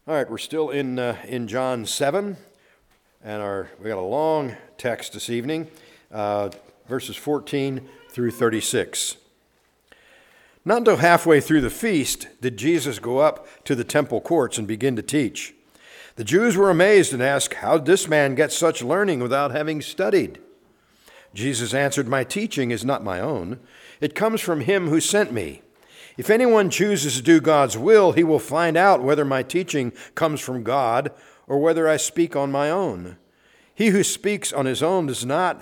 All right, we're still in John 7, and we got a long text this evening, verses 14 through 36. Not until halfway through the feast did Jesus go up to the temple courts and begin to teach. The Jews were amazed and asked, "How did this man get such learning without having studied?" Jesus answered, "My teaching is not my own. It comes from him who sent me. If anyone chooses to do God's will, he will find out whether my teaching comes from God or whether I speak on my own. He who speaks on his own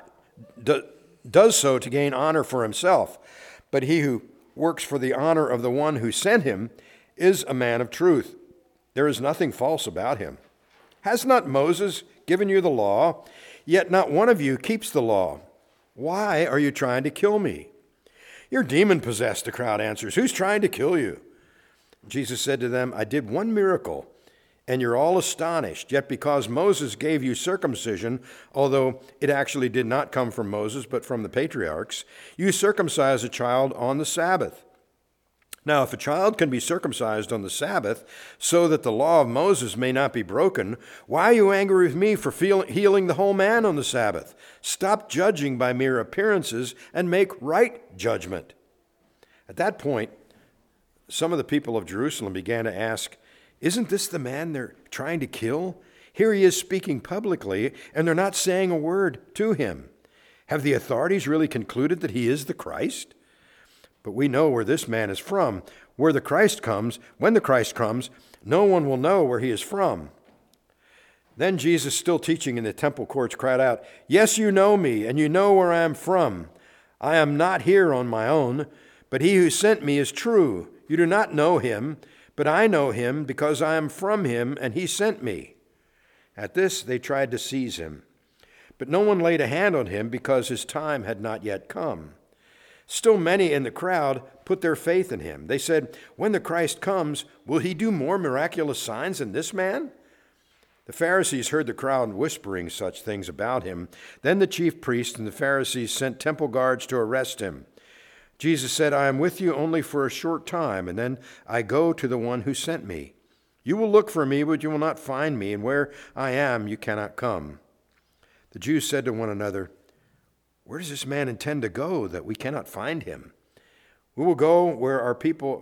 does so to gain honor for himself, but he who works for the honor of the one who sent him is a man of truth. There is nothing false about him. Has not Moses given you the law? Yet not one of you keeps the law. Why are you trying to kill me?" "You're demon-possessed," the crowd answers. "Who's trying to kill you?" Jesus said to them, "I did one miracle, and you're all astonished. Yet because Moses gave you circumcision, although it actually did not come from Moses, but from the patriarchs, you circumcise a child on the Sabbath. Now, if a child can be circumcised on the Sabbath so that the law of Moses may not be broken, why are you angry with me for healing the whole man on the Sabbath? Stop judging by mere appearances and make right judgment." At that point, some of the people of Jerusalem began to ask, "Isn't this the man they're trying to kill? Here he is speaking publicly, and they're not saying a word to him. Have the authorities really concluded that he is the Christ? But we know where this man is from. When the Christ comes, no one will know where he is from." Then Jesus, still teaching in the temple courts, cried out, "Yes, you know me, and you know where I am from. I am not here on my own, but he who sent me is true. You do not know him, but I know him because I am from him, and he sent me." At this they tried to seize him, but no one laid a hand on him because his time had not yet come. Still many in the crowd put their faith in him. They said, "When the Christ comes, will he do more miraculous signs than this man?" The Pharisees heard the crowd whispering such things about him. Then the chief priests and the Pharisees sent temple guards to arrest him. Jesus said, "I am with you only for a short time, and then I go to the one who sent me. You will look for me, but you will not find me, and where I am, you cannot come." The Jews said to one another, "Where does this man intend to go that we cannot find him? Will he go where our people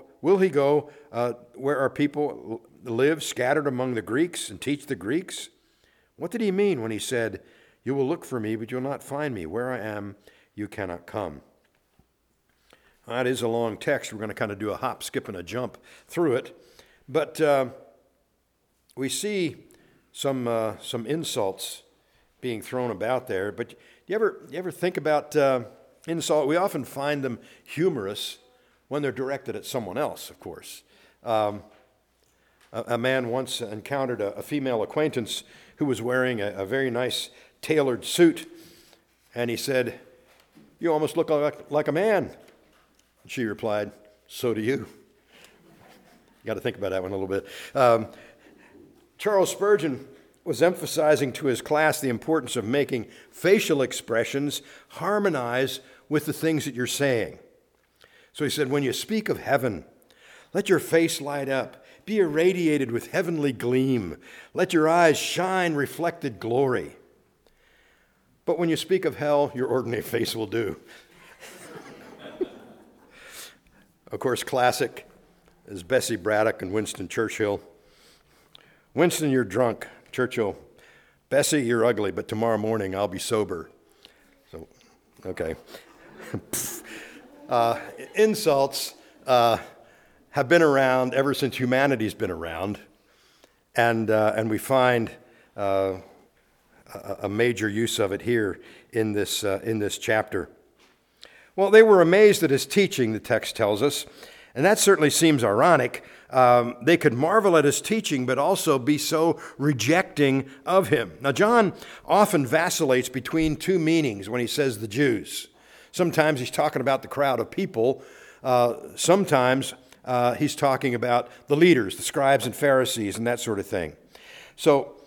live, scattered among the Greeks, and teach the Greeks? What did he mean when he said, 'You will look for me, but you will not find me. Where I am, you cannot come'?" That is a long text. We're going to kind of do a hop, skip, and a jump through it. But we see some insults being thrown about there. But you ever think about insult? We often find them humorous when they're directed at someone else, of course. A man once encountered a female acquaintance who was wearing a very nice tailored suit, and he said, "You almost look like a man." She replied, "So do you." Got to think about that one a little bit. Charles Spurgeon was emphasizing to his class the importance of making facial expressions harmonize with the things that you're saying. So he said, "When you speak of heaven, let your face light up. Be irradiated with heavenly gleam. Let your eyes shine reflected glory. But when you speak of hell, your ordinary face will do." Of course, classic is Bessie Braddock and Winston Churchill. "Winston, you're drunk." Churchill, "Bessie, you're ugly, but tomorrow morning I'll be sober." So, okay. Insults have been around ever since humanity's been around, and we find a major use of it here in this chapter. Well, they were amazed at his teaching, the text tells us, and that certainly seems ironic. They could marvel at his teaching, but also be so rejecting of him. Now, John often vacillates between two meanings when he says the Jews. Sometimes he's talking about the crowd of people. Sometimes he's talking about the leaders, the scribes and Pharisees, and that sort of thing. So,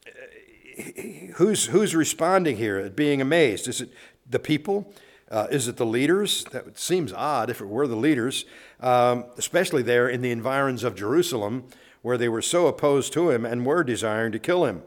who's responding here at being amazed? Is it the people? Is it the leaders? That seems odd if it were the leaders, especially there in the environs of Jerusalem, where they were so opposed to him and were desiring to kill him.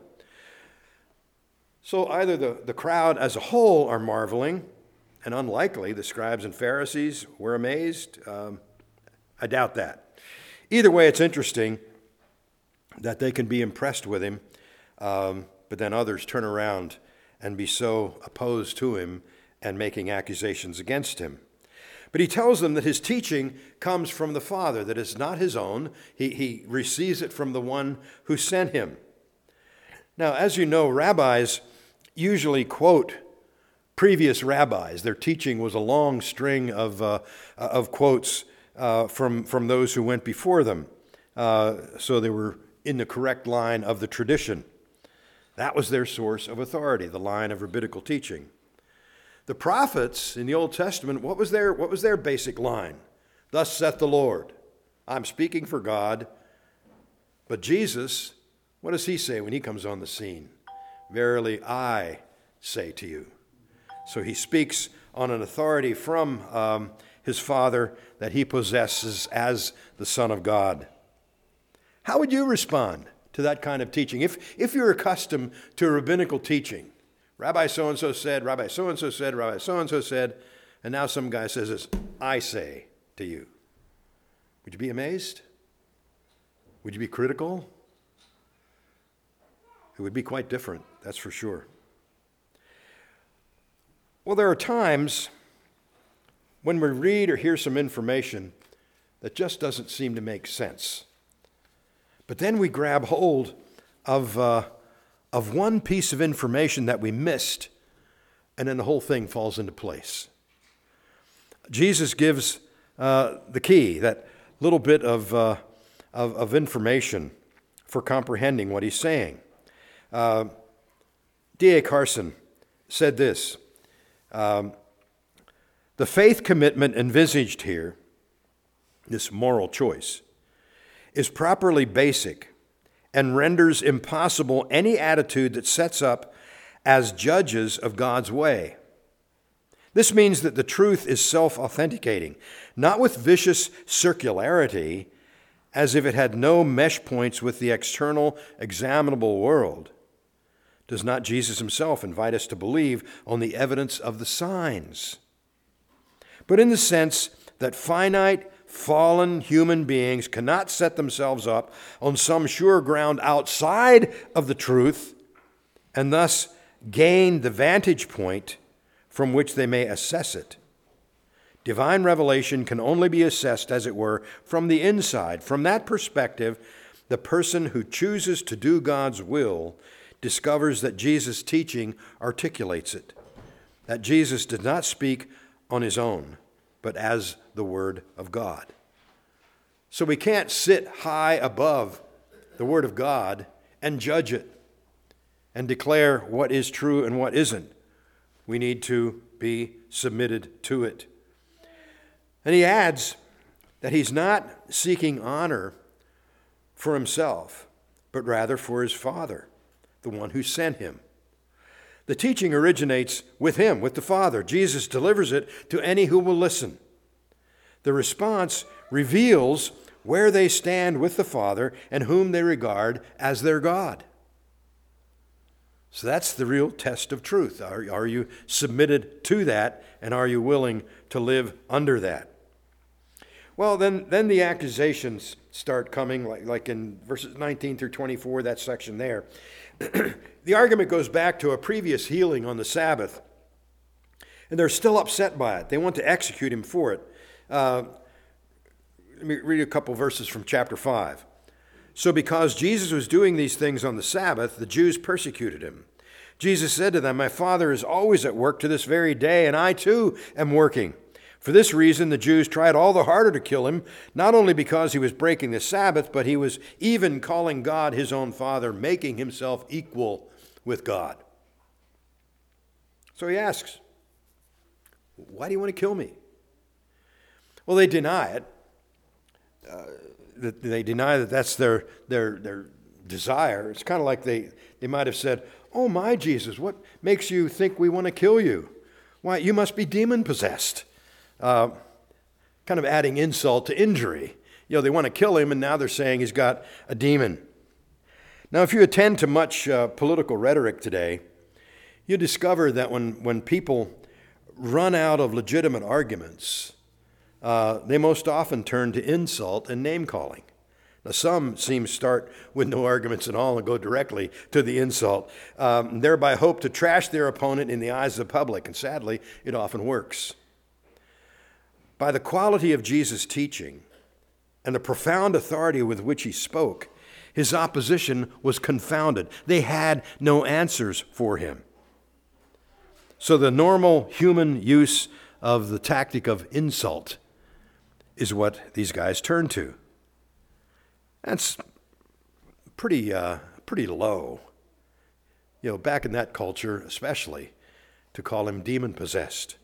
So either the crowd as a whole are marveling, and unlikely the scribes and Pharisees were amazed. I doubt that. Either way, it's interesting that they can be impressed with him, but then others turn around and be so opposed to him and making accusations against him. But he tells them that his teaching comes from the Father, that it's not his own. He receives it from the one who sent him. Now, as you know, rabbis usually quote previous rabbis. Their teaching was a long string of quotes from those who went before them. So they were in the correct line of the tradition. That was their source of authority, the line of rabbinical teaching. The prophets in the Old Testament, what was their basic line? Thus saith the Lord. I'm speaking for God. But Jesus, what does he say when he comes on the scene? Verily, I say to you. So he speaks on an authority from his Father that he possesses as the Son of God. How would you respond to that kind of teaching? If you're accustomed to rabbinical teaching, Rabbi so-and-so said, Rabbi so-and-so said, Rabbi so-and-so said, and now some guy says this, I say to you. Would you be amazed? Would you be critical? It would be quite different, that's for sure. Well, there are times when we read or hear some information that just doesn't seem to make sense. But then we grab hold of one piece of information that we missed, and then the whole thing falls into place. Jesus gives the key, that little bit of information for comprehending what he's saying. D.A. Carson said this, the faith commitment envisaged here, this moral choice, is properly basic and renders impossible any attitude that sets up as judges of God's way. This means that the truth is self-authenticating, not with vicious circularity, as if it had no mesh points with the external, examinable world. Does not Jesus himself invite us to believe on the evidence of the signs? But in the sense that finite, fallen human beings cannot set themselves up on some sure ground outside of the truth and thus gain the vantage point from which they may assess it. Divine revelation can only be assessed, as it were, from the inside. From that perspective, the person who chooses to do God's will discovers that Jesus' teaching articulates it, that Jesus did not speak on his own, but as the Word of God. So we can't sit high above the Word of God and judge it and declare what is true and what isn't. We need to be submitted to it. And he adds that he's not seeking honor for himself, but rather for his Father, the one who sent him. The teaching originates with him, with the Father. Jesus delivers it to any who will listen. The response reveals where they stand with the Father and whom they regard as their God. So that's the real test of truth. Are you submitted to that, and are you willing to live under that? Well, then the accusations start coming, like in verses 19 through 24, that section there. The argument goes back to a previous healing on the Sabbath, and they're still upset by it. They want to execute him for it. Let me read a couple verses from chapter 5. So because Jesus was doing these things on the Sabbath, the Jews persecuted him. Jesus said to them, my Father is always at work to this very day, and I too am working. For this reason, the Jews tried all the harder to kill him, not only because he was breaking the Sabbath, but he was even calling God his own Father, making himself equal with God. So he asks, why do you want to kill me? Well, they deny it. They deny that that's their desire. It's kind of like they might have said, oh my Jesus, what makes you think we want to kill you? Why, you must be demon-possessed. Kind of adding insult to injury. They want to kill him, and now they're saying he's got a demon. Now, if you attend to much political rhetoric today, you discover that when people run out of legitimate arguments, they most often turn to insult and name-calling. Now, some seem to start with no arguments at all and go directly to the insult, thereby hope to trash their opponent in the eyes of the public, and sadly, it often works. By the quality of Jesus' teaching and the profound authority with which he spoke, his opposition was confounded. They had no answers for him. So the normal human use of the tactic of insult is what these guys turn to. That's pretty low. Back in that culture especially, to call him demon-possessed.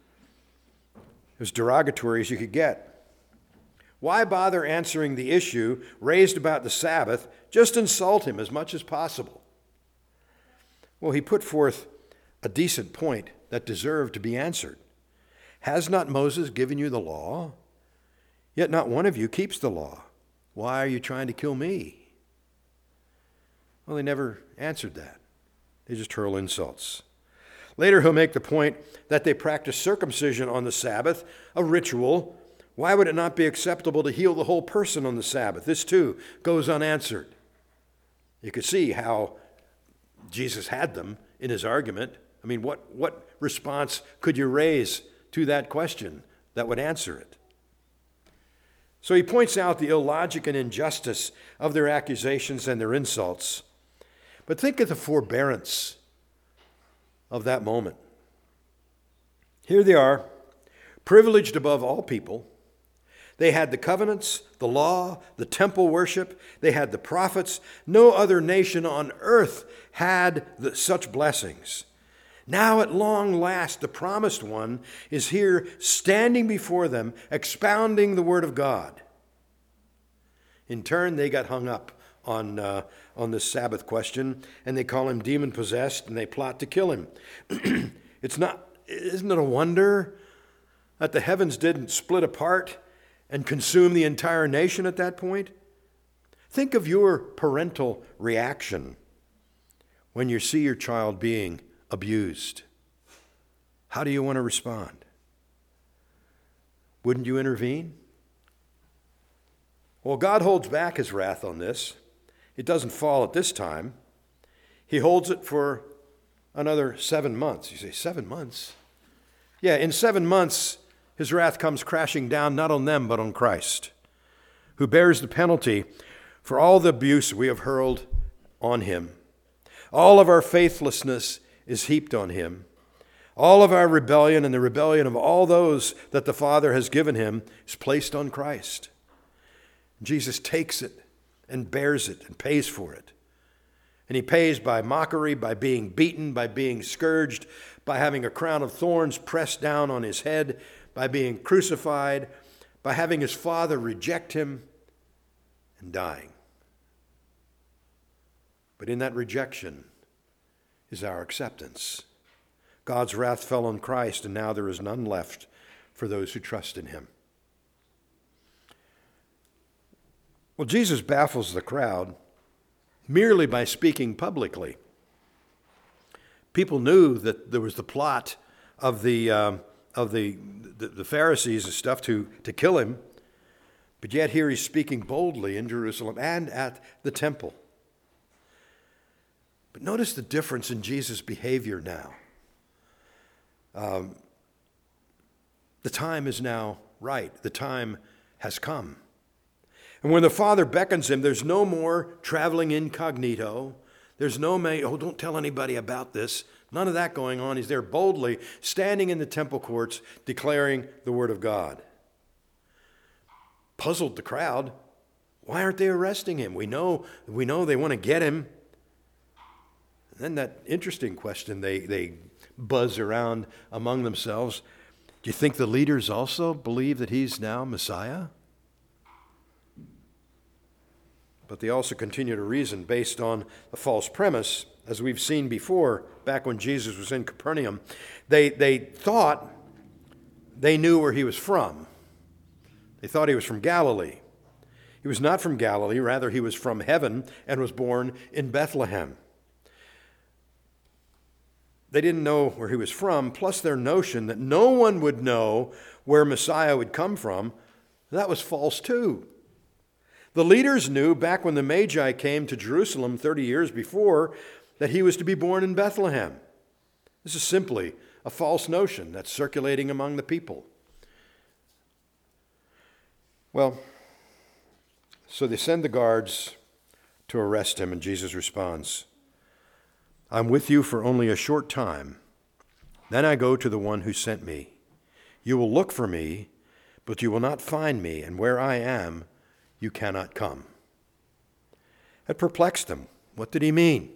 As derogatory as you could get. Why bother answering the issue raised about the Sabbath? Just insult him as much as possible. Well, he put forth a decent point that deserved to be answered. Has not Moses given you the law? Yet not one of you keeps the law. Why are you trying to kill me? Well, they never answered that. They just hurl insults. Later, he'll make the point that they practice circumcision on the Sabbath, a ritual. Why would it not be acceptable to heal the whole person on the Sabbath? This, too, goes unanswered. You could see how Jesus had them in his argument. I mean, what response could you raise to that question that would answer it? So he points out the illogic and injustice of their accusations and their insults. But think of the forbearance of that moment. Here they are, privileged above all people. They had the covenants, the law, the temple worship. They had the prophets. No other nation on earth had such blessings. Now at long last, the promised one is here standing before them, expounding the word of God. In turn, they got hung up on this Sabbath question, and they call him demon-possessed, and they plot to kill him. Isn't it a wonder that the heavens didn't split apart and consume the entire nation at that point? Think of your parental reaction when you see your child being abused. How do you want to respond? Wouldn't you intervene? Well, God holds back his wrath on this. It doesn't fall at this time. He holds it for another 7 months. You say, 7 months? Yeah, in 7 months, his wrath comes crashing down not on them, but on Christ, who bears the penalty for all the abuse we have hurled on him. All of our faithlessness is heaped on him. All of our rebellion and the rebellion of all those that the Father has given him is placed on Christ. Jesus takes it and bears it and pays for it. And he pays by mockery, by being beaten, by being scourged, by having a crown of thorns pressed down on his head, by being crucified, by having his Father reject him, and dying. But in that rejection is our acceptance. God's wrath fell on Christ, and now there is none left for those who trust in him. Well, Jesus baffles the crowd merely by speaking publicly. People knew that there was the plot of the Pharisees and stuff to kill him, but yet here he's speaking boldly in Jerusalem and at the temple. But notice the difference in Jesus' behavior now. The time is now right. The time has come. And when the Father beckons him, there's no more traveling incognito. There's no, don't tell anybody about this. None of that going on. He's there boldly, standing in the temple courts, declaring the word of God. Puzzled the crowd. Why aren't they arresting him? We know they want to get him. And then that interesting question they buzz around among themselves. Do you think the leaders also believe that he's now Messiah? But they also continue to reason based on a false premise, as we've seen before, back when Jesus was in Capernaum. They thought they knew where he was from. They thought he was from Galilee. He was not from Galilee, rather he was from heaven and was born in Bethlehem. They didn't know where he was from, plus their notion that no one would know where Messiah would come from, that was false too. The leaders knew back when the Magi came to Jerusalem 30 years before that he was to be born in Bethlehem. This is simply a false notion that's circulating among the people. Well, so they send the guards to arrest him, and Jesus responds, I'm with you for only a short time. Then I go to the one who sent me. You will look for me, but you will not find me, and where I am, you cannot come. It perplexed them. What did he mean?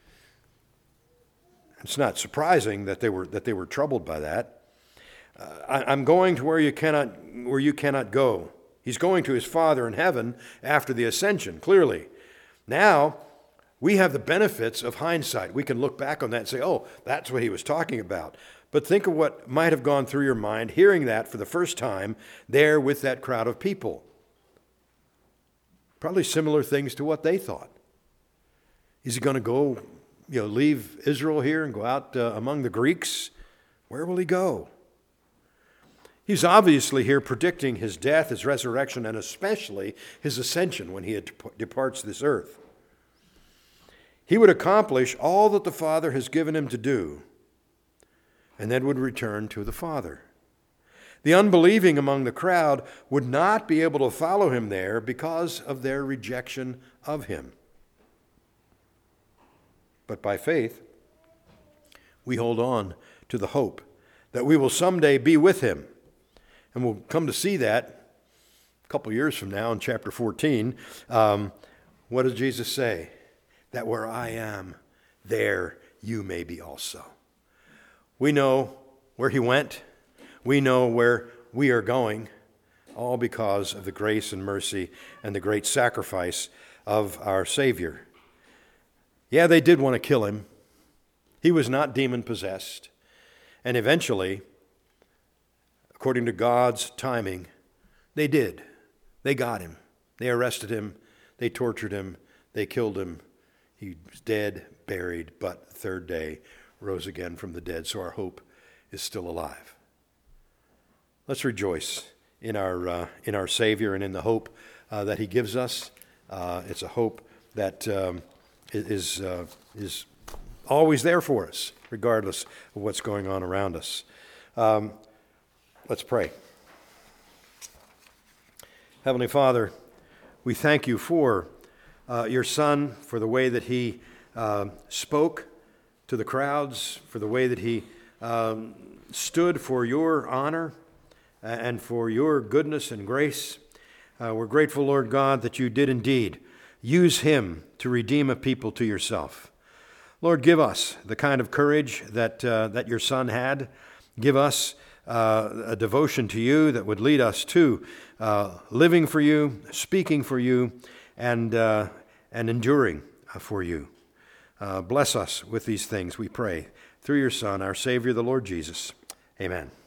It's not surprising that they were troubled by that. I'm going to where you cannot go. He's going to his Father in heaven after the ascension, clearly. Now, we have the benefits of hindsight. We can look back on that and say, oh, that's what he was talking about. But think of what might have gone through your mind hearing that for the first time there with that crowd of people. Probably similar things to what they thought. Is he going to go, leave Israel here and go out among the Greeks? Where will he go? He's obviously here predicting his death, his resurrection, and especially his ascension when he departs this earth. He would accomplish all that the Father has given him to do, and then would return to the Father. The unbelieving among the crowd would not be able to follow him there because of their rejection of him. But by faith, we hold on to the hope that we will someday be with him. And we'll come to see that a couple years from now in chapter 14. What does Jesus say? That where I am, there you may be also. We know where he went. We know where we are going, all because of the grace and mercy and the great sacrifice of our Savior. Yeah, they did want to kill him. He was not demon-possessed. And eventually, according to God's timing, they did. They got him. They arrested him. They tortured him. They killed him. He was dead, buried, but the third day rose again from the dead. So our hope is still alive. Let's rejoice in our Savior and in the hope that he gives us. It's a hope that is always there for us, regardless of what's going on around us. Let's pray. Heavenly Father, we thank you for your Son, for the way that he spoke to the crowds, for the way that he stood for your honor and for your goodness and grace. We're grateful, Lord God, that you did indeed use him to redeem a people to yourself. Lord, give us the kind of courage that your Son had. Give us a devotion to you that would lead us to living for you, speaking for you, and enduring for you. Bless us with these things, we pray, through your Son, our Savior, the Lord Jesus. Amen.